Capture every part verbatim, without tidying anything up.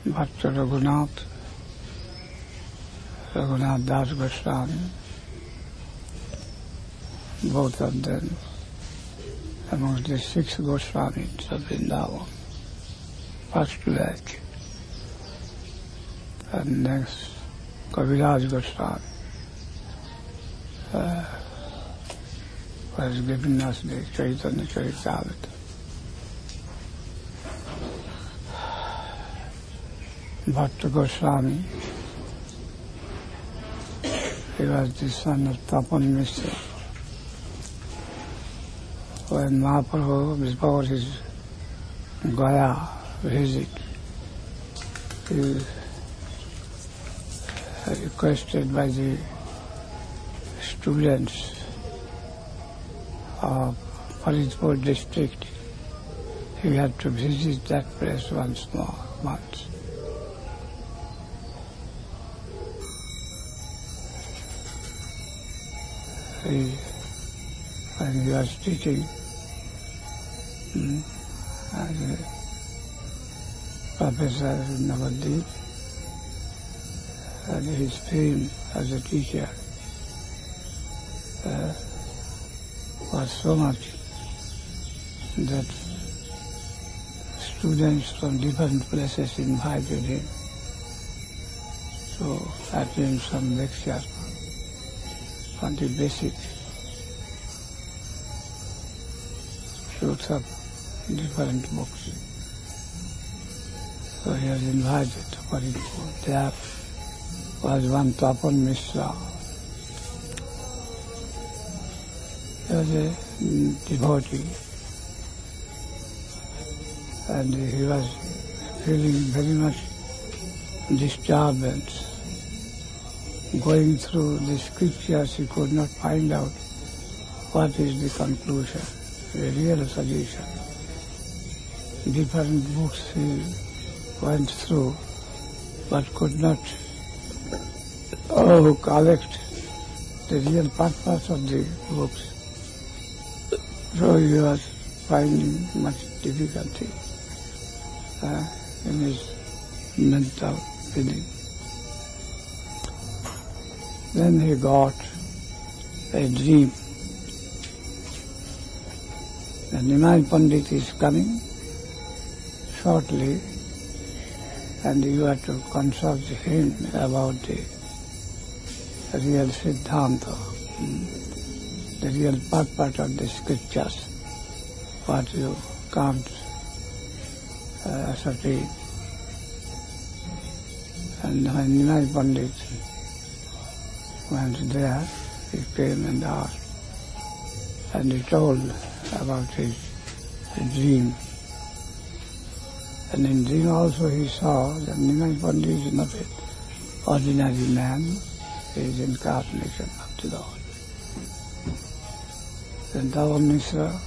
Bhakta Raghunath, Raghunath Das Goswami, both of them amongst the six Goswamis of Vrindavan, first batch. And next, Kaviraj Goswami uh, was giving us the Chaitanya Charitamrita. Bhakta Goswami, he was the son of Tapan Mishra. When Mahaprabhu, before his Gaya visit, he requested by the students of Faridpur district, he had to visit that place once more, once. He, when he was teaching hmm, as a professor in Navadvip, and his fame as a teacher uh, was so much that students from different places invited him to attend some lecture on the basic truths of different books. So he was invited to Faridpur. There was one Tapan Mishra. He was a devotee, and he was feeling very much disturbance. Going through the scriptures, he could not find out what is the conclusion, the real solution. Different books he went through, but could not oh, collect the real purpose of the books. So he was finding much difficulty uh, in his mental feeling. Then he got a dream. The Nimai Pandit is coming shortly, and you have to consult him about the real Siddhanta, the real purpose of the scriptures, what you can't uh, ascertain. And when Nimai Pandit went there, he came and asked, and he told about his, his dream. And in dream also he saw that Nimai Pandit is not an ordinary man, he is incarnation of the Lord. Then Tapan Mishra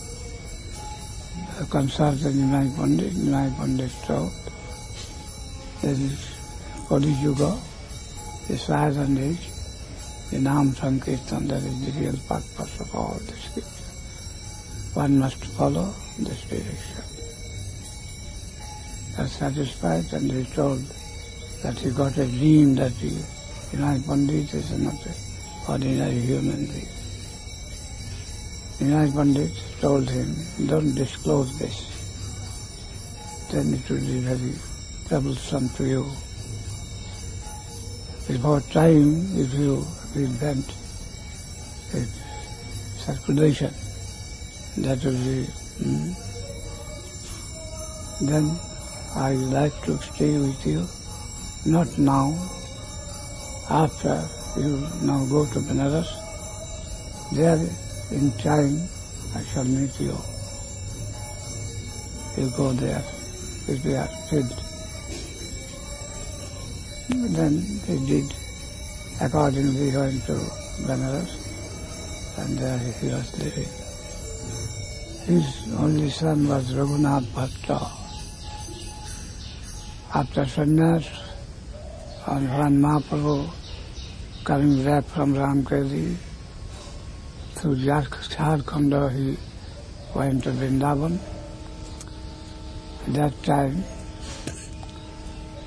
consulted Nimai Pandit. Nimai Pandit told that is Kali Yuga, the silent age, the Nam Sankirtan, that is the real purpose of all the scripture. One must follow this direction. He was satisfied, and he told that he got a dream that he, Nimai Pandit is not an ordinary human being. Nimai Pandit told him, don't disclose this, then it will be very troublesome to you. Before time, if you invent a circulation, that will be, hmm, then I would like to stay with you, not now, after you now go to Benares, there in time I shall meet you. You go there with your kid. Then he did. Accordingly, he went to Benares, and there he was living. His only son was Raghunath Bhatta. After sannyas, on one Mahaprabhu coming back from Ramkeli, through Jharkhand, he went to Vrindavan. At that time,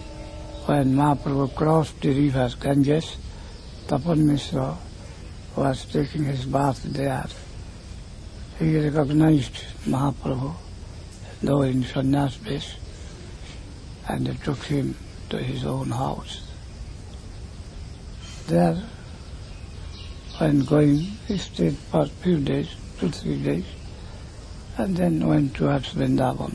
when Mahaprabhu crossed the river Ganges, Tapan Mishra was taking his bath there. He recognized Mahaprabhu, though in sannyas vesh, and they took him to his own house. There, when going, he stayed for a few days, two, three days, and then went towards Vrindavan.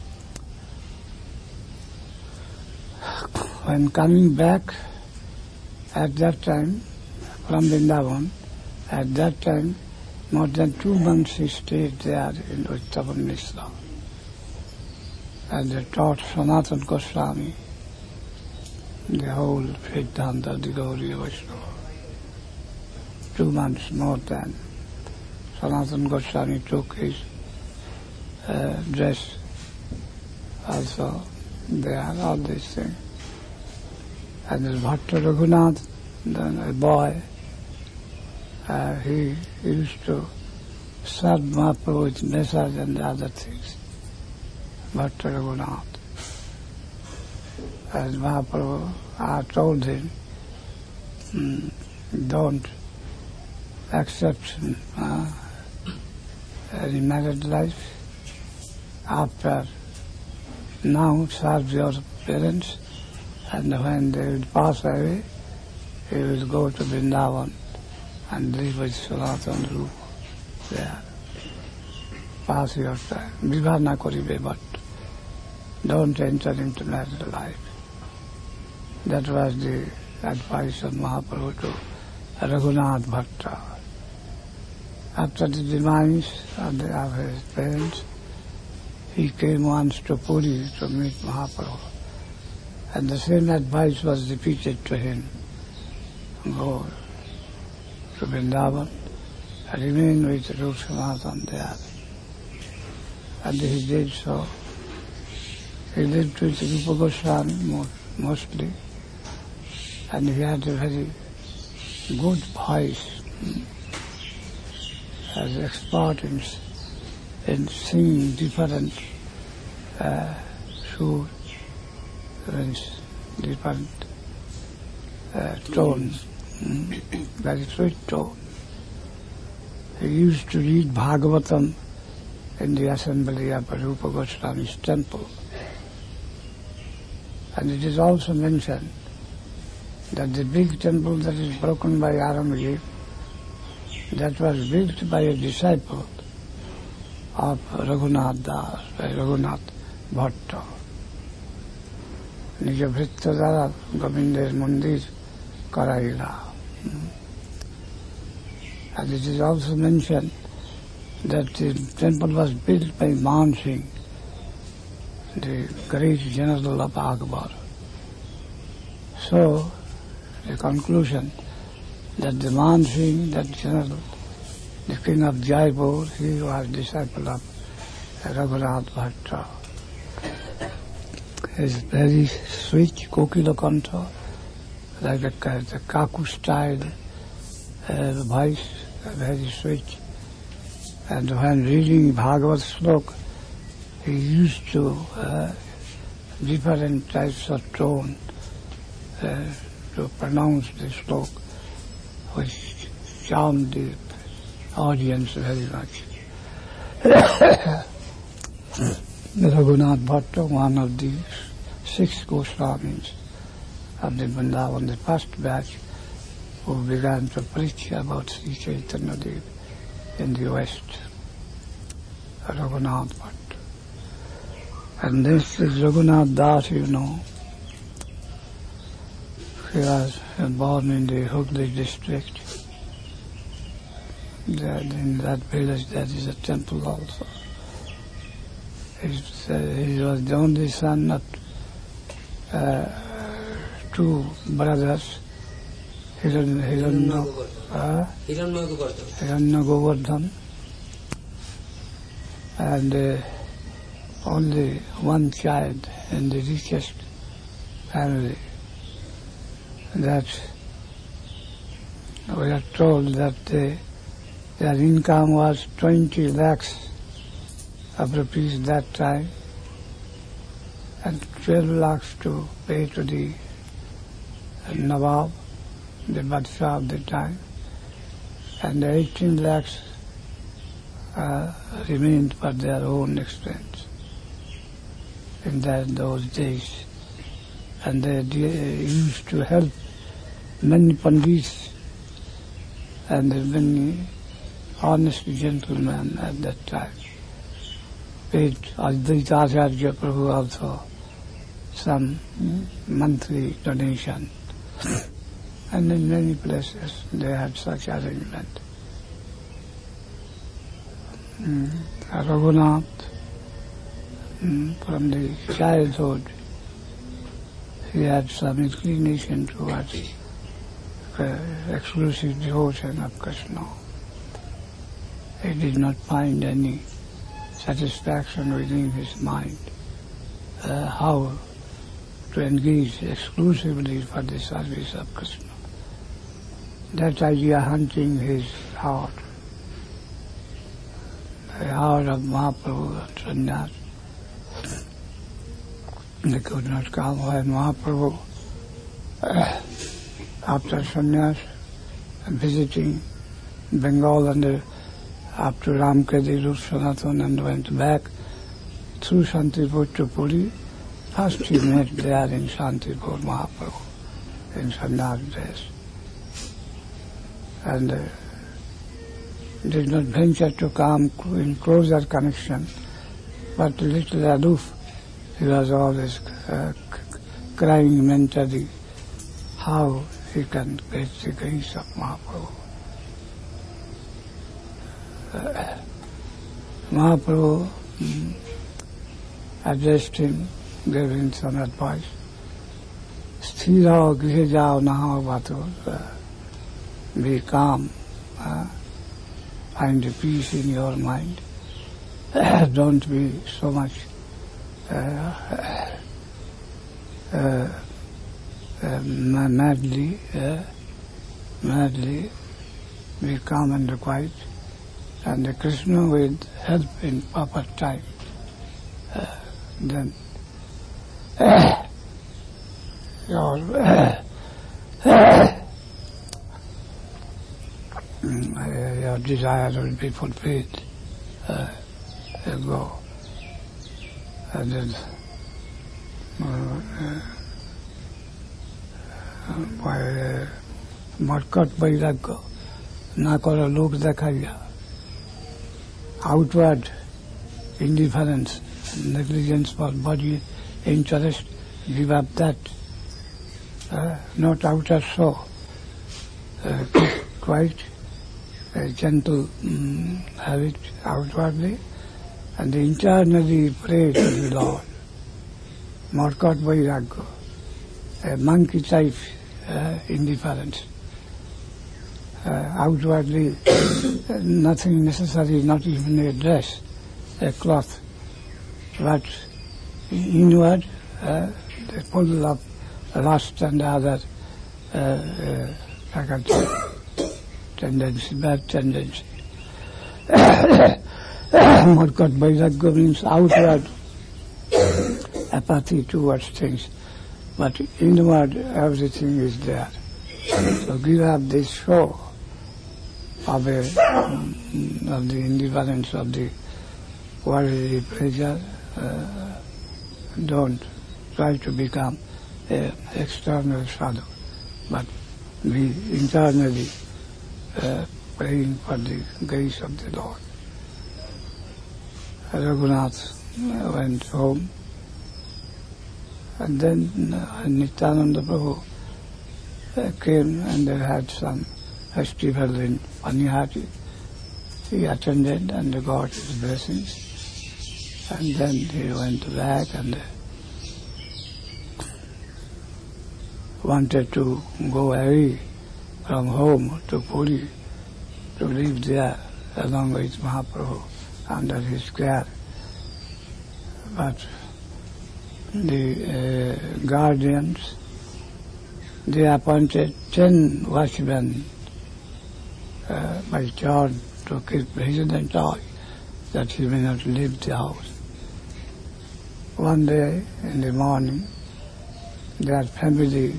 When coming back, at that time, from Vrindavan, at that time, more than two months he stayed there in Tapan Mishra. And they taught Sanatana Goswami the whole Siddhanta, the Gauriya Vaishnava. Two months more than Sanatana Goswami took his uh, dress also there, all these things. And there's Bhatta Raghunath, then a boy, uh, he, he used to serve Mahaprabhu with message and other things. Bhatta Raghunath. As Mahaprabhu uh, told him, mm, don't accept uh, any married life. After now, serve your parents, and when they will pass away, he will go to Vrindavan and live with Sanatana Rupa there. Pass your time. Vivaha na koribe, but don't enter into married life. That was the advice of Mahaprabhu to Raghunath Bhatta. After the demise of, the, of his parents, he came once to Puri to meet Mahaprabhu. And the same advice was repeated to him. Go to Vrindavan and remain with Rupa Sanatana there. And he did so. He lived with Rupa Goswami mostly, and he had a very good voice, as expert in, in singing different uh, suits, different uh, tones, mm, very sweet tone. He used to read Bhagavatam in the assembly of Rupa Goswami's temple. And it is also mentioned that the big temple that is broken by Aurangzeb, that was built by a disciple of Raghunath Das, by Raghunath Bhatta. Nija Vritta Dara Govinder Mandir Karaila. And it is also mentioned that the temple was built by Man Singh, the great general of Akbar. So, the conclusion that the Man Singh, that general, the king of Jaipur, he was disciple of Raghunath Bhatta. His very sweet Kokila Kantha, like a, the Kaku style uh, voice, very sweet. And when reading Bhagavad Slok, he used to uh, different types of tone uh, to pronounce the slok, which charmed the audience very much. Raghunath Bhatta, one of the six Goswamis of the Vrindavan, the first batch who began to preach about Sri Chaitanya Dev in the West, Raghunath Bhatta. And this is Raghunath Das, you know. He was born in the Hooghly district. There, in that village there is a temple also. He's, uh, he was the only son of uh, two brothers, Hiranya Govardhan, and uh, only one child in the richest family. That we are told that they, their income was twenty lakhs of rupees that time, and twelve lakhs to pay to the Nawab, the Badshah of the time, and the eighteen lakhs uh, remained for their own expense in that, those days. And they, they used to help many pandits and many honest gentlemen at that time. Paid Advaita Acharya Prabhu also some monthly donation. And in many places they had such arrangement. Mm. Raghunath, mm, from the childhood, he had some inclination towards uh, exclusive devotion of Krishna. He did not find any satisfaction within his mind uh, how to engage exclusively for the service of Krishna. That idea haunting his heart, the heart of Mahaprabhu and Sannyas. They could not come when Mahaprabhu, uh, after sannyas, visiting Bengal and uh, after Ramkedi, Rup Sanatan, and went back through Shantipur to Puri. First he met there in Shantipur Mahaprabhu, in sannyas dress. And uh, did not venture to come in closer connection, but little aloof. He was always uh, crying mentally how he can get the grace of Mahaprabhu. Uh, Mahaprabhu mm, addressed him, gave him some advice. Sthira grihe jao naha vato. Be calm, uh, find a peace in your mind. Don't be so much uh, uh, uh, madly, uh, madly, be calm and quiet, and Krishna will help in proper time. Uh, then uh, your uh, your desire will be fulfilled. Uh, you go. And then मटकट वैराग्य ना करो लोक देखाइया outward indifference, negligence for body interest, give up that. Uh, not outer show, uh, quite a gentle um, habit outwardly, and internally pray to the Lord. Markat Vairagya, a monkey type uh, indifference. Uh, outwardly, uh, nothing necessary, not even a dress, a cloth, but inward, uh, the full of lust and other uh, uh, tendency, bad tendency. Markat Vairagya means outward apathy towards things, but inward everything is there. So give up this show of, a, of the indifference of the worldly pleasure. Uh, don't try to become an external sadhu, but be internally uh, praying for the grace of the Lord. Raghunath went home, and then uh, Nityananda Prabhu uh, came and they had some festival in Panihati. He attended and got his blessings, and then he went back and uh, wanted to go away from home to Puri, to live there along with Mahaprabhu under his care. But the uh, guardians, they appointed ten watchmen uh, by turn to keep vigilant eye that he may not leave the house. One day in the morning, their family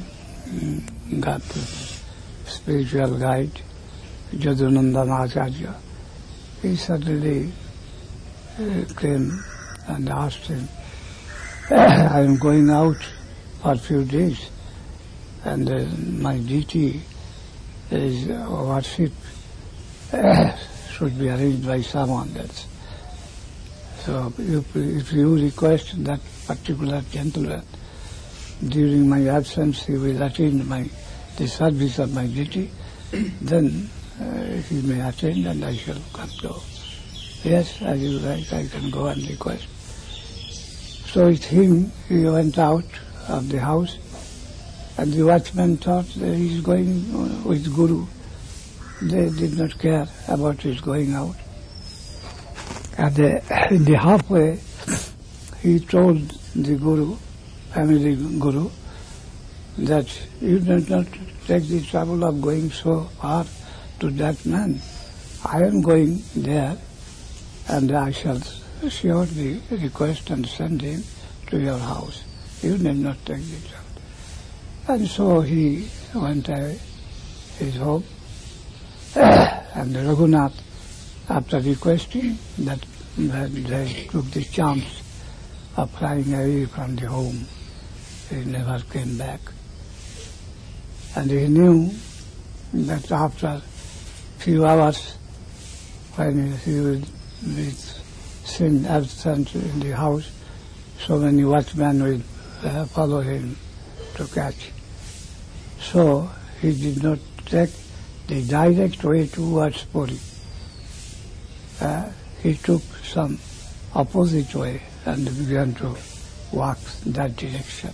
mm, got the spiritual guide, Jadunandana Acharya. He suddenly uh, came and asked him, I am going out for a few days, and uh, my duty is uh, worship uh, should be arranged by someone else. So if, if you request that particular gentleman, during my absence he will attend my the service of my duty, then uh, he may attend and I shall come to. Yes, as you like, I can go and request. So with him, he went out of the house, and the watchman thought that he is going with Guru. They did not care about his going out. And uh, in the halfway, he told the Guru, family Guru, that you do not take the trouble of going so far to that man. I am going there, and I shall surely request and send him to your house. You need not take the trouble. And so he went away, his home, and Raghunath, after requesting that, that they took the chance of flying away from the home, he never came back. And he knew that after few hours, when he would be seen absent in the house, so many watchmen will uh, follow him to catch. So he did not take the direct way towards Puri. Uh, he took some opposite way and began to walk that direction.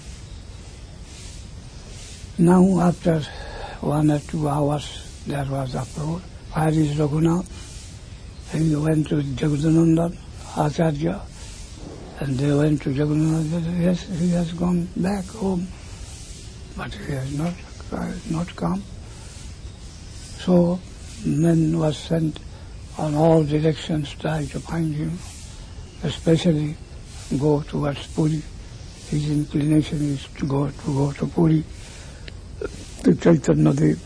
Now after one or two hours there was uproar. Where is Raghunath? And he went to Jagadananda Acharya, and they went to Jagadananda. Yes, he has gone back home, but he has not uh, not come. So men was sent on all directions to try to find him, especially go towards Puri. His inclination is to go to go to Puri, to Chaitanya Dev.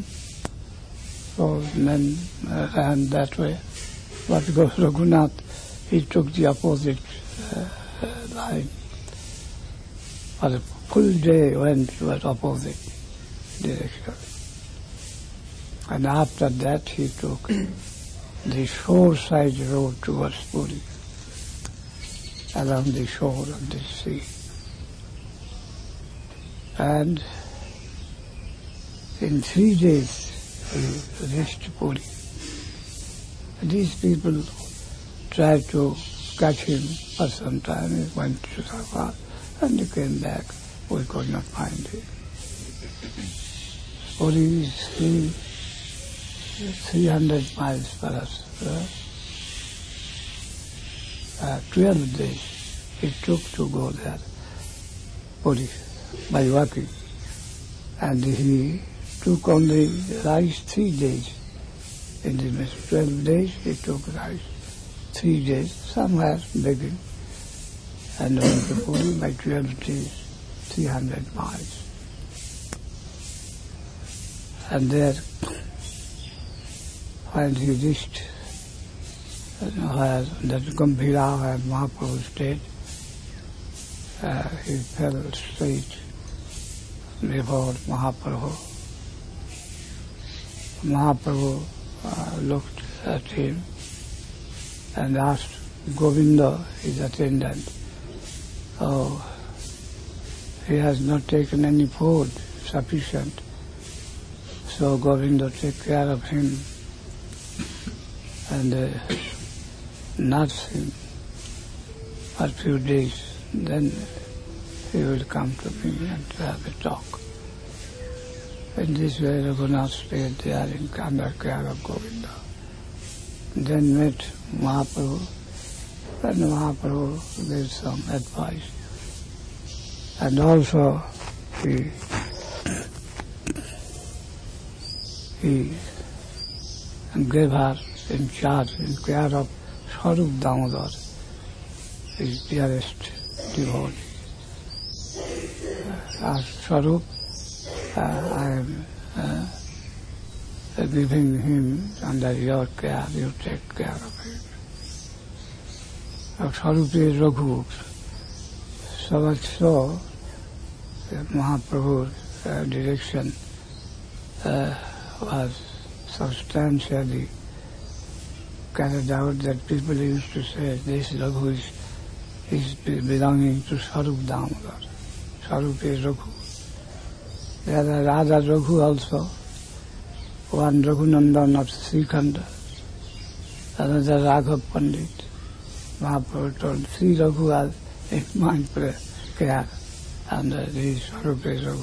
So men uh, ran that way. But Raghunath, he took the opposite uh, uh, line. For a full day went towards opposite direction. And after that he took the shore-side road towards Puri, along the shore of the sea. And in three days he reached Puri. These people tried to catch him for some time. He went to Safar and he came back. We could not find him. Puri is three, three hundred miles for us. Uh, uh, Twelve days it took to go there, Puri, by walking. And he took only rice three days. In the twelve days he took rice. Three days, somewhere begging. And went to Puri by twelve days, three hundred miles. And there, when he reached where that Gambhira, where Mahaprabhu stayed, uh, he fell straight before Mahaprabhu. Mahaprabhu uh, looked at him and asked Govinda, his attendant, oh, he has not taken any food sufficient, so Govinda take care of him and uh, nurse him for a few days, then he will come to me and have a talk. In this way, Raghunath stayed there in under care of Govinda. Then met Mahaprabhu, and Mahaprabhu gave some advice. And also, he, he gave her in charge, in care of Swarup Damodar, his dearest devotee. Asked Swarup, uh, I am uh, giving him under your care, you take care of him. Swarupi Raghu, so much so that Mahaprabhu's uh, direction uh, was substantially carried out that people used to say this Raghu is, is belonging to Swarup Damodar, Swarupi Raghu. There are other Raghu also, one Raghunandan of Srikhanda, another Raghav Pandit. Mahaprabhu told Sri Raghu has in mind care and uh, this Swarupi Raghu.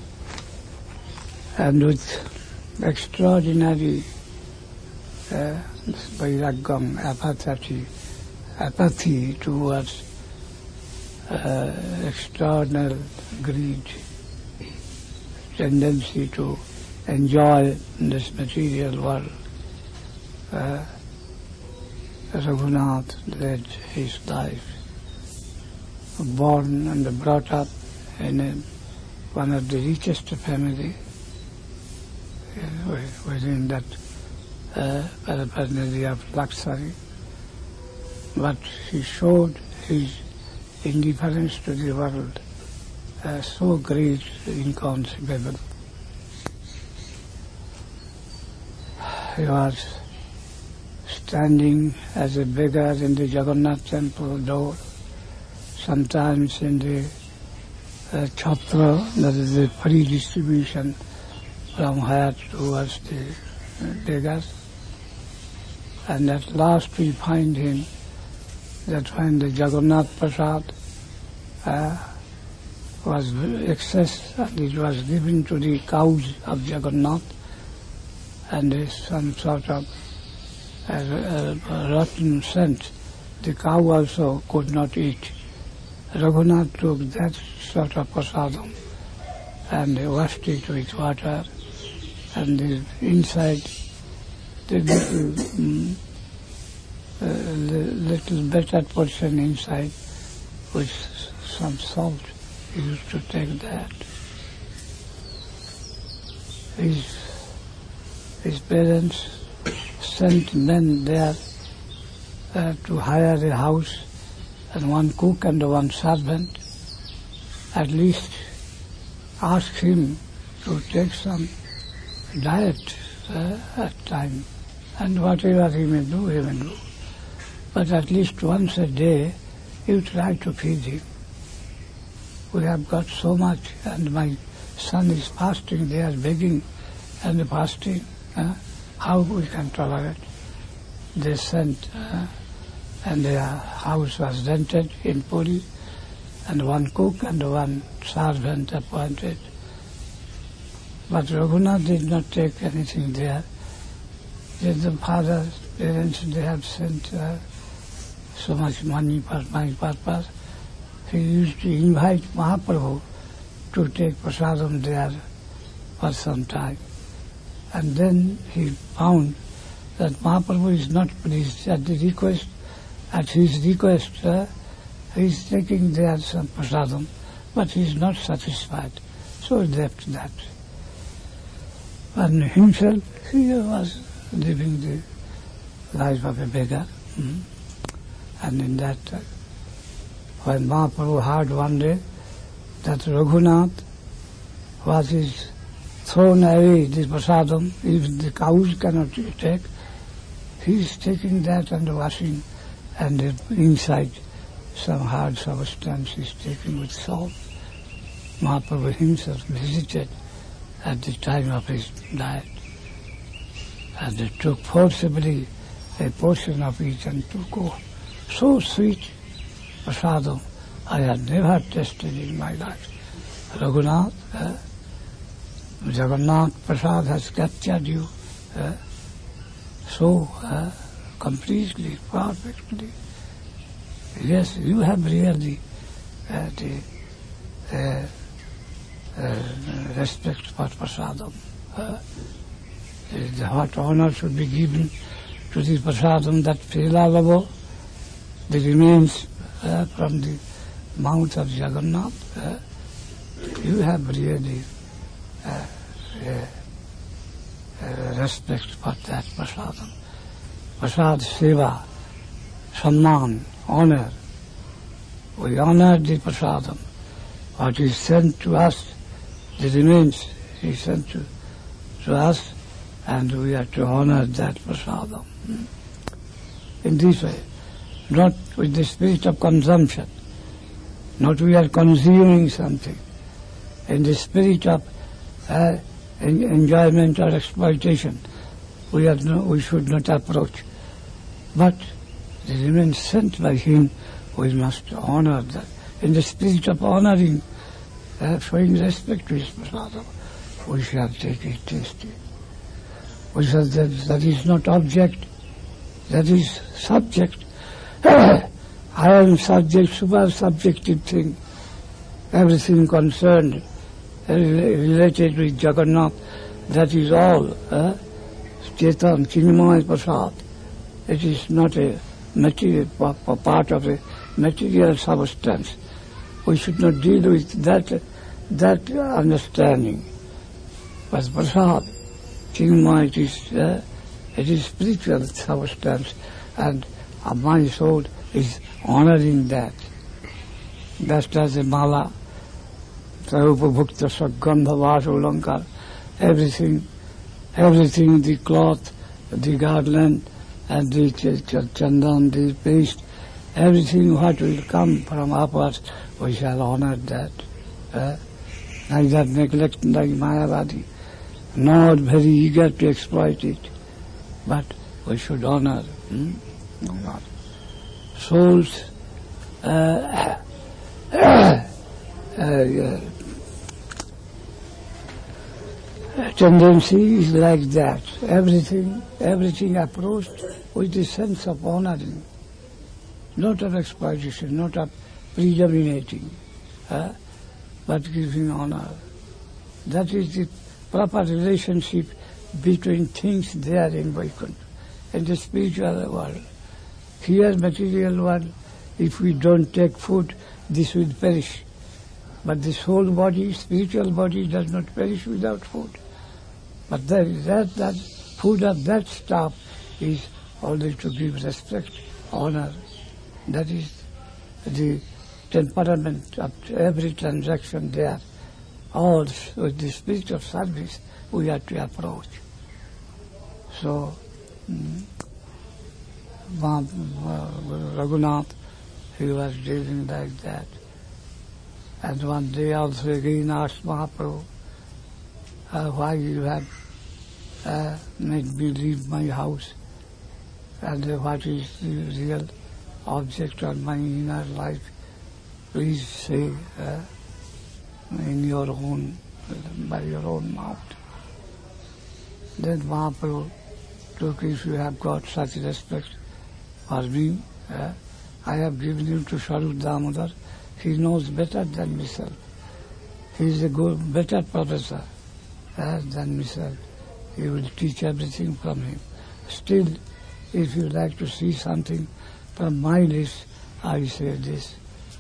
And with extraordinary uh, vairagam, apathy, apathy towards uh, external greed, tendency to enjoy this material world. Uh, Raghunath led his life, born and brought up in a, one of the richest family uh, within that uh, paraphernalia of luxury, but he showed his indifference to the world uh, so great, inconceivable. He was standing as a beggar in the Jagannath temple door, sometimes in the uh, chhatra, that is the free distribution from higher towards the uh, beggars. And at last we find him that when the Jagannath Prasad uh, was excess and it was given to the cows of Jagannath, and uh, some sort of a, a, a rotten scent, the cow also could not eat. Raghunath took that sort of prasadam and washed it with water, and the inside, the little, um, uh, little better portion inside with some salt, he used to take that. His, his parents sent men there uh, to hire a house and one cook and one servant. At least ask him to take some diet uh, at time, and whatever he may do, he may do. But at least once a day you try to feed him. We have got so much, and my son is fasting, they are begging and fasting. Uh, how we can tolerate? They sent, uh, and their house was rented in Puri, and one cook and one servant appointed. But Raghunath did not take anything there. The father's parents, they have sent uh, so much money for my purpose. He used to invite Mahaprabhu to take prasadam there for some time. And then he found that Mahaprabhu is not pleased at the request, at his request, uh, he is taking there some prasadam, but he is not satisfied. So he left that. And himself, he was living the life of a beggar. Mm. And in that, uh, when Mahaprabhu heard one day that Raghunath was his thrown away the prasadam, if the cows cannot take, he is taking that and washing, and inside some hard substance is taken with salt. Mahaprabhu himself visited at the time of his diet, and they took forcibly a portion of it and took oh, so sweet prasadam I had never tasted in my life. Raghunath, uh, Jagannath Prasad has captured you uh, so uh, completely, perfectly. Yes, you have really uh, the uh, uh, respect for prasadam. Uh, the what honor should be given to the prasadam that Prelalavo, the remains uh, from the mouth of Jagannath. Uh, you have really uh, uh, uh, respect for that prasadam. Prasad seva, samman, honor. We honor the prasadam. What is sent to us, the remains is sent to, to us, and we have to honor that prasadam. In this way, not with the spirit of consumption, not we are consuming something. In the spirit of uh, en- enjoyment or exploitation, we, are no, we should not approach. But the remains sent by him, we must honor that. In the spirit of honoring, uh, showing respect to his prasadam, we shall take it tasty. We shall, that, that is not object, that is subject. I am subject, super subjective thing. Everything concerned, uh, related with Jagannath, that is all. Uh, Chetan, Chinmaya Prasad. It is not a material part of a material substance. We should not deal with that that understanding. But Prasad, Chinmaya, it is, uh, it is spiritual substance, and uh, my soul is honoring that. Just as a mala, Sarupabhukta, Sakgandha, Vasulankar, everything, everything, the cloth, the garland, and the ch- ch- chandan, the paste, everything what will come from upwards, we shall honor that. Uh, neither neglect like Mayavadi, nor very eager to exploit it, but we should honor. Hmm? Honor. Souls, uh, uh, uh, tendency is like that. Everything, everything approached with the sense of honoring, not of exploitation, not of predominating, uh, but giving honor. That is the proper relationship between things there in Vaikuntha, in the spiritual world. Here, material world, if we don't take food, this will perish. But this whole body, spiritual body, does not perish without food. But that, that, that food of that stuff is always to give respect, honor. That is the temperament of every transaction there. All with the spirit of service we have to approach. So, mm, Raghunath, he was dealing like that. And one day also again asked Mahaprabhu, uh, why you have uh, made me leave my house, and uh, what is the real object of my inner life? Please say uh, in your own, by your own mouth. Then Mahaprabhu took, if you have got such respect for me, uh, I have given you to Swarup Damodar. He knows better than myself. He is a good, better professor uh, than myself. He will teach everything from him. Still, if you like to see something from my list, I say this.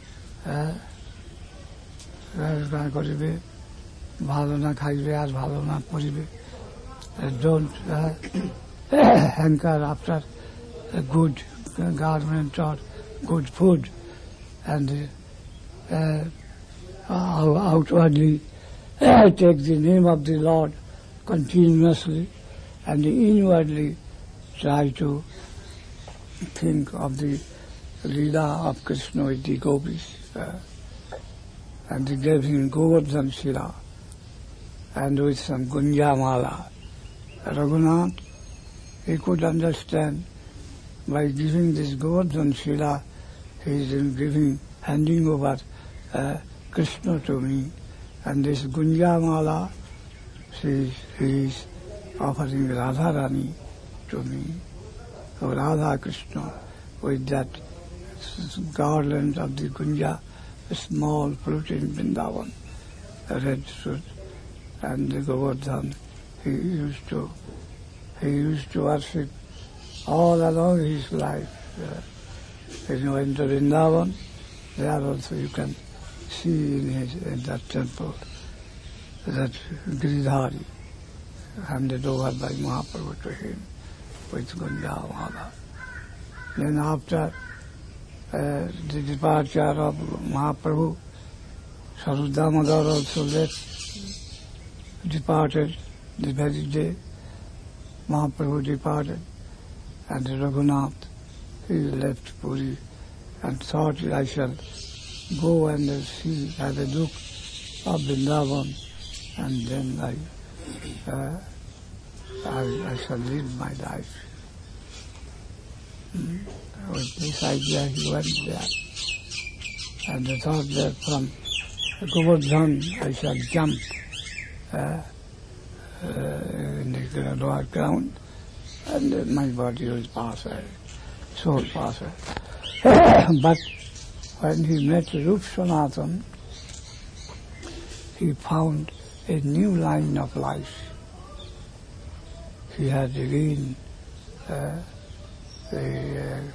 করিবে ভালো না খাইবে আর ভালো না পরিবে. Don't uh, hanker after a good garment or good food, and uh, outwardly uh, take the name of the Lord continuously, and inwardly try to think of the Leela of Krishna with the gopis. Uh, and they gave him Govardhan Shila, and with some Gunjamala. Raghunath, he could understand by giving this Govardhan Shila, he is giving, handing over uh, Krishna to me, and this Gunjamala, she, he is offering Radharani to me, or Radha Krishna, with that garland of the Gunja, a small fruit in Vrindavan, a red fruit, and the Govardhan. He used to, he used to worship all along his life. Uh, when you enter Vrindavan, there also you can see in, his, in that temple that Giridhari handed over by Mahaprabhu to him with Gundamala. Then after uh, the departure of Mahaprabhu, Sadhu Damodar also left, departed the very day Mahaprabhu departed, and Raghunath, he left Puri and thought, I shall go and see, have a look of Vrindavan, and then I, uh, I, I shall live my life. Mm. With this idea he went there, and I thought that from Govardhan I shall jump uh, uh, in the lower ground, and then my body will pass away, soul pass away. But when he met Rup Sanatan, he found a new line of life. He had again uh, the, uh,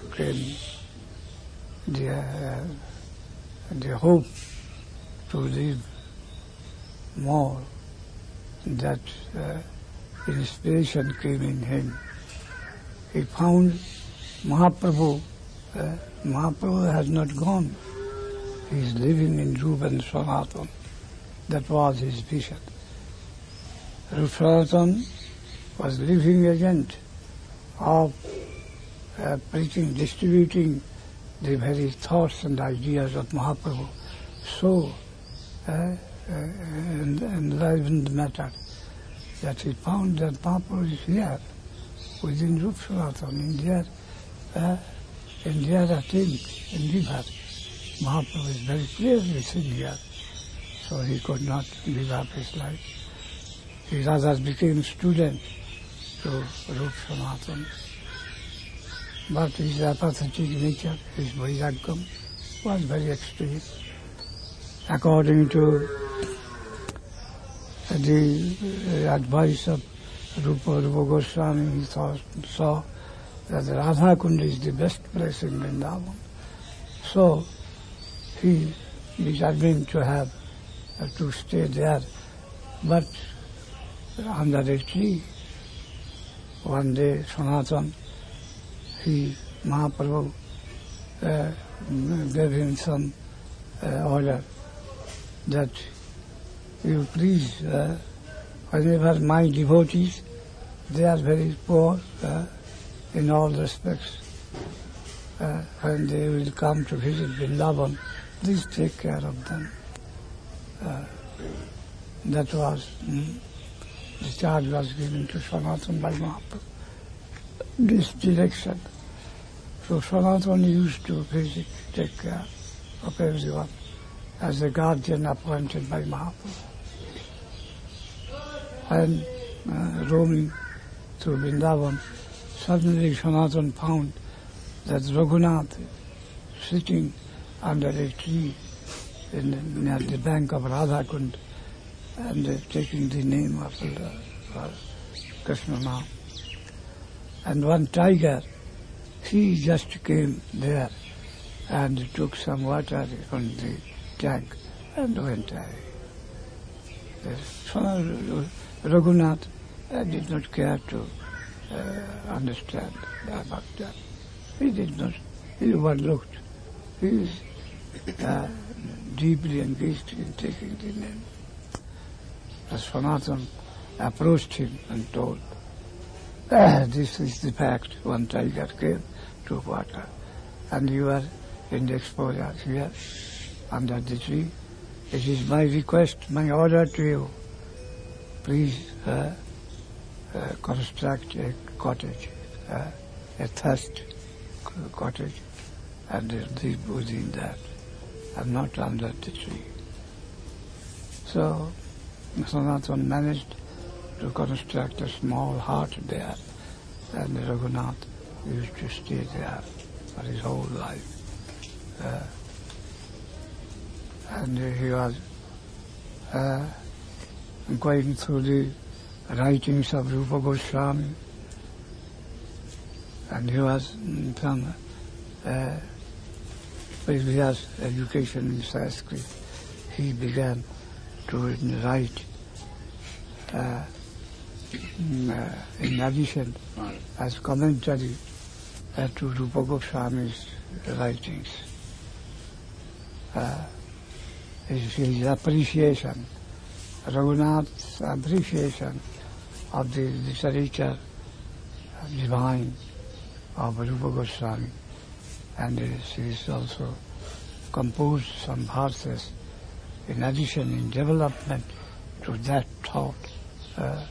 the, uh, the hope to live more. That uh, inspiration came in him. He found Mahaprabhu. Uh, Mahaprabhu has not gone. He is living in Rupa and Sanatan. That was his vision. Rupa Sanatan was living agent of uh, preaching, distributing the very thoughts and ideas of Mahaprabhu. So, uh, uh, enlivened matter that he found that Mahaprabhu is here within Rupa Sanatan, in their, uh, in their attempt, in liver. Mahaprabhu is very clearly seen here, so he could not give up his life. He rather became student to Rupa Sanatan. But his apathetic nature, his vairagam, was very extreme. According to the advice of Rupa, Rupa Goswami, he thought, saw that Radha Kund is the best place in Vrindavan. So he determined to have uh, to stay there, but under a tree. One day, Sanatan, he, Mahaprabhu, uh, gave him some uh, order that you please, uh, whenever my devotees, they are very poor uh, in all respects, uh, when they will come to visit Vrindavan, please take care of them. Uh, that was, mm, the charge was given to Sanatan by Mahaprabhu. This direction. So Sanatan used to visit, take care of everyone as a guardian appointed by Mahaprabhu. And uh, roaming through Vrindavan, suddenly Sanatan found that Raghunath sitting under a tree in, near the bank of Radha Kund and uh, taking the name of uh, uh, Krishna Nam. And one tiger, he just came there and took some water from the tank and went away. So Raghunath uh, did not care to uh, understand about that. He did not. He overlooked. He is uh, deeply engaged in taking the name. As Sanatan approached him and told, ah, this is the fact, one tiger came, took water, and you are in the exposure here, under the tree. It is my request, my order to you. Please uh, uh, construct a cottage, uh, a thatched cottage, and live within that, and not under the tree. So Sanatan managed to construct a small hut there, and Raghunath used to stay there for his whole life. Uh, and he was uh, going through the writings of Rupa Goswami, and he was from uh, previous education in Sanskrit. He began to write uh, uh, in addition, as commentary uh, to Rupa Goswami's writings. Uh, his, his appreciation, Raghunath's appreciation of the literature divine of Rupa Goswami, and he has also composed some verses in addition, in development to that thought, uh,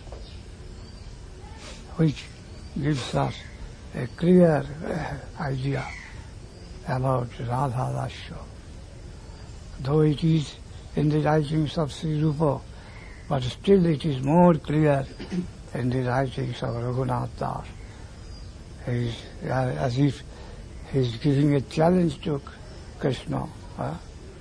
which gives us a clear uh, idea about Radha Rasya. Though it is in the writings of Sri Rupa, but still it is more clear in the writings of Raghunath Das. He is, uh, as if he is giving a challenge to Krishna, uh,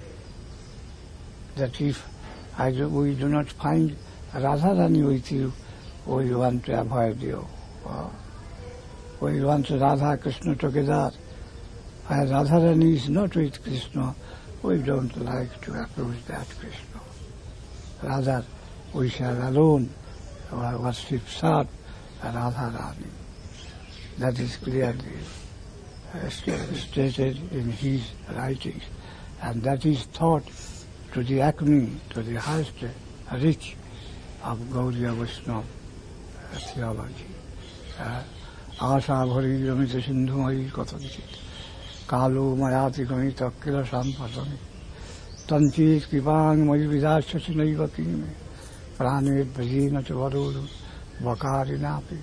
that if I do, we do not find Radharani with you, we want to avoid you. Uh, we want Radha Krishna together. When Radharani is not with Krishna, we don't like to approach that Krishna. Rather, we shall alone worship Sat Radharani. That is clearly uh, stated in his writings, and that is thought to the acme, to the highest reach of Gaudiya Vaishnava uh, theology. Asa bhari ramita sindhu mai katanchit kalu mayati gamita kila sampatani tanchit kripang mai vidasya naiva kime prane bhajina chavarudu vakarinapi.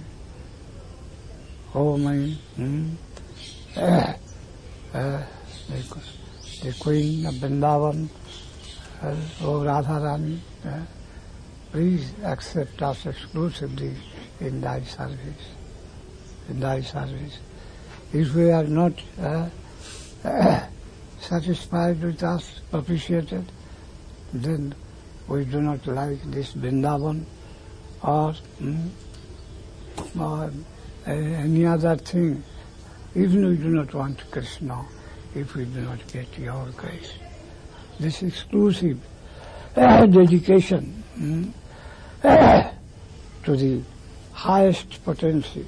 Oh my, hmm? uh, uh, the, the Queen of Vrindavan, uh, oh Radharani, uh, please accept us exclusively in thy service, in thy service. If we are not uh, uh, satisfied with us, appreciated, then we do not like this Vrindavan or, hmm, or uh, any other thing. Even we do not want Krishna if we do not get your grace. This exclusive uh, dedication hmm, uh, to the highest potency.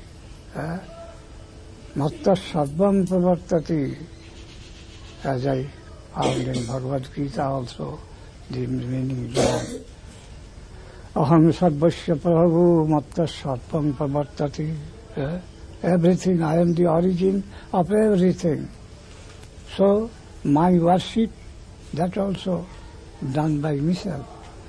Matta Sarvam Pravartati, as I found in Bhagavad Gita also, the meaning is long. Aham Sarvasya Prabhu Matta Sarvam Pravartati. Everything, I am the origin of everything. So, my worship, that also done by myself.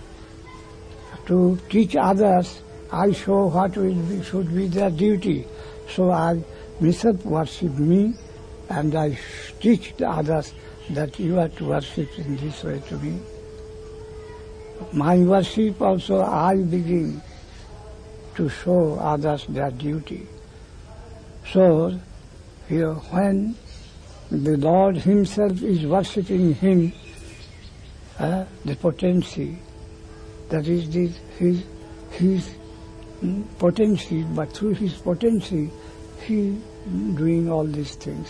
To teach others, I show what will be, should be their duty. So I myself worship me, and I teach the others that you are to worship in this way to me. My worship also I begin to show others their duty. So here, when the Lord Himself is worshipping Him, uh, the potency, that is the, His, His mm, potency, but through His potency, He doing all these things.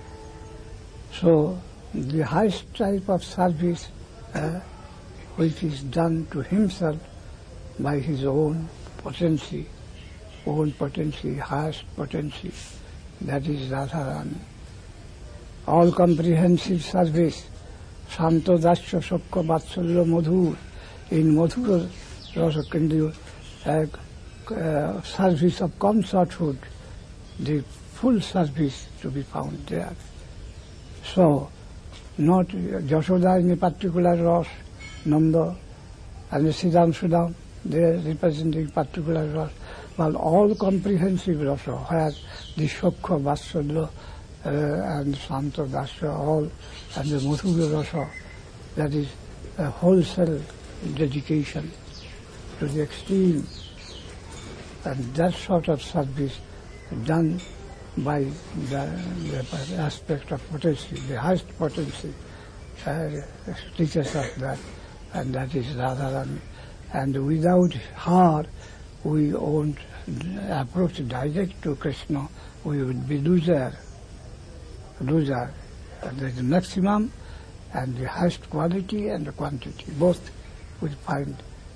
So the highest type of service uh, which is done to Himself by His own potency, own potency, highest potency, that is Radharani. All comprehensive service, Santo Dasya Shokka Vatsalya Madhur, in Madhura Rasa Kindu, uh, uh, service of consorthood, the full service to be found there. So, not Jashoda in a particular Ras, Nanda, and Siddham Sudham, they are representing particular Ras, while all comprehensive Rasa, where the Shokha, Vatsalya, uh, and Santa Dasya, all, and the Madhura Rasa, that is a wholesale dedication to the extreme, and that sort of service done by the, the aspect of potency, the highest potency, uh, teaches us that, and that is Radharani. And without her, we won't approach direct to Krishna, we would be loser, loser. And there is the maximum and the highest quality and the quantity, both we find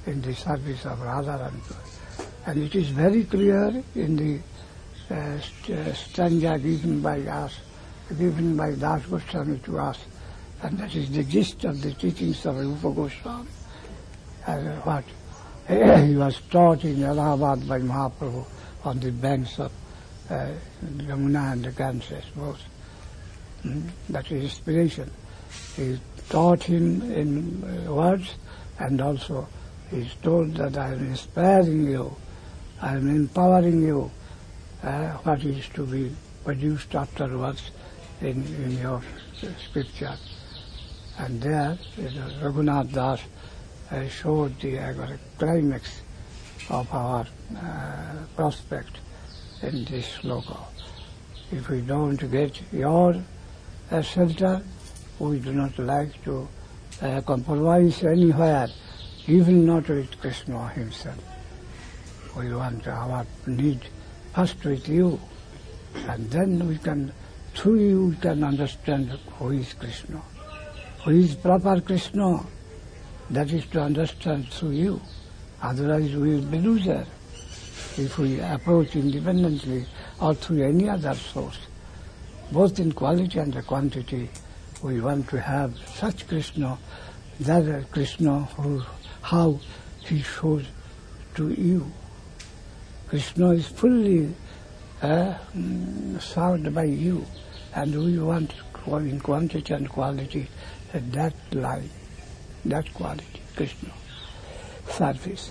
in the service of Radharani. And it is very clear in the uh, st- uh, stanza given by us, given by Das Goswami to us, and that is the gist of the teachings of Rupa Goswami, and what he was taught in Allahabad by Mahaprabhu on the banks of uh, Yamuna and the Ganges both. Mm? That is inspiration. He taught him in uh, words, and also he is told that I am inspiring you, I am empowering you, uh, what is to be produced afterwards in, in your scripture. And there, Raghunath Das uh, showed the uh, climax of our uh, prospect in this sloka. If we don't get your uh, shelter, we do not like to uh, compromise anywhere, even not with Krishna himself. We want our need first with you, and then we can, through you, we can understand who is Krishna. Who is proper Krishna? That is to understand through you. Otherwise we will be loser if we approach independently or through any other source. Both in quality and quantity, we want to have such Krishna, that Krishna who, how he shows to you. Krishna is fully uh, served by you, and we want in quantity and quality that line, that quality, Krishna service.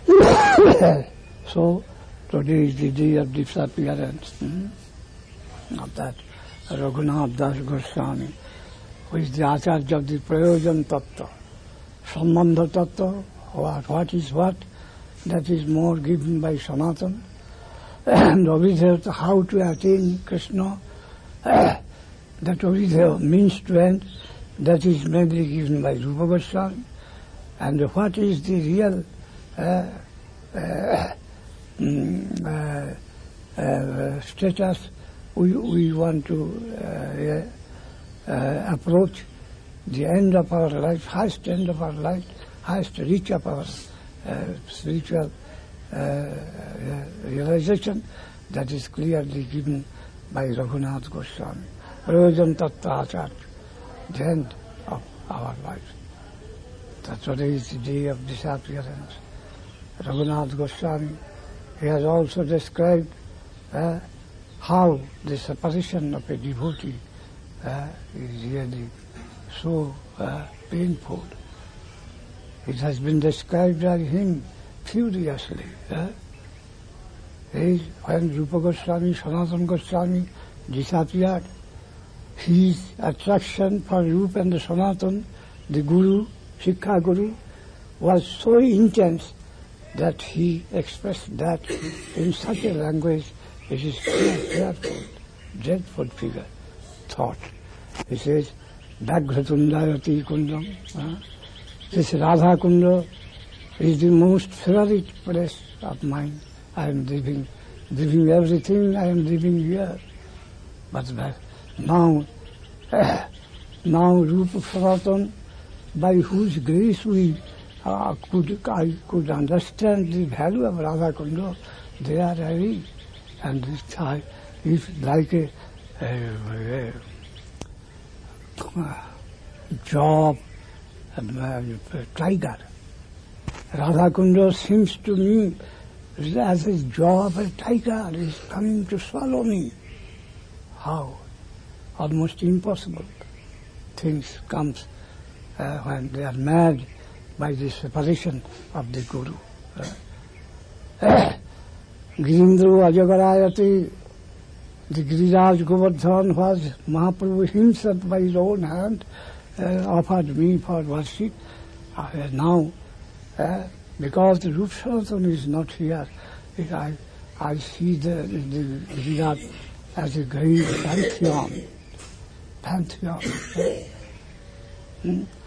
So today is the day of disappearance hmm, of that Raghunath Das Goswami, who is the Acharya of the Prayojan Tattva. Sambandha Tattva, what, what is what, that is more given by Sanatana. And Abhidheya, how to attain Krishna, that Abhidheya means to end, that is mainly given by Rupa Goswami. And what is the real uh, uh, uh, uh, status we, we want to uh, uh, approach, the end of our life, highest end of our life, highest reach of our uh, spiritual uh, uh, realization, that is clearly given by Raghunath Goswami. Prayojan Tattva Acharya, the end of our life. That today is the day of disappearance. Raghunath Goswami, he has also described uh, how the separation of a devotee uh, is really so uh, painful. It has been described by him furiously. Uh, he, when Rupa Goswami, Sanatana Goswami disappeared, his attraction for Rupa and Sanatana, the Guru, Sikha Guru, was so intense that he expressed that in such a language, it is fearful, dreadful figure, thought. He says, Bhagratundayati Kundam. Uh, this Radha Kunda is the most favorite place of mine. I am living, living everything, I am living here. But now, uh, now Rupa Sanatana, by whose grace we uh, could I could understand the value of Radha Kunda, they are ready. And it's uh, if like a, a, a, a job, a, a tiger. Radha Kunda seems to me as a job, a tiger is coming to swallow me. How? Almost impossible. Things comes uh, when they are mad by the separation of the Guru. Uh, Girindra Ajagarayati, the Giriraj Govardhan was Mahaprabhu himself by his own hand uh, offered me for worship. Uh, now, uh, because the Rupa Sanatana is not here, it, I, I see the, the Giriraj as a great pantheon. Pantheon. Hmm?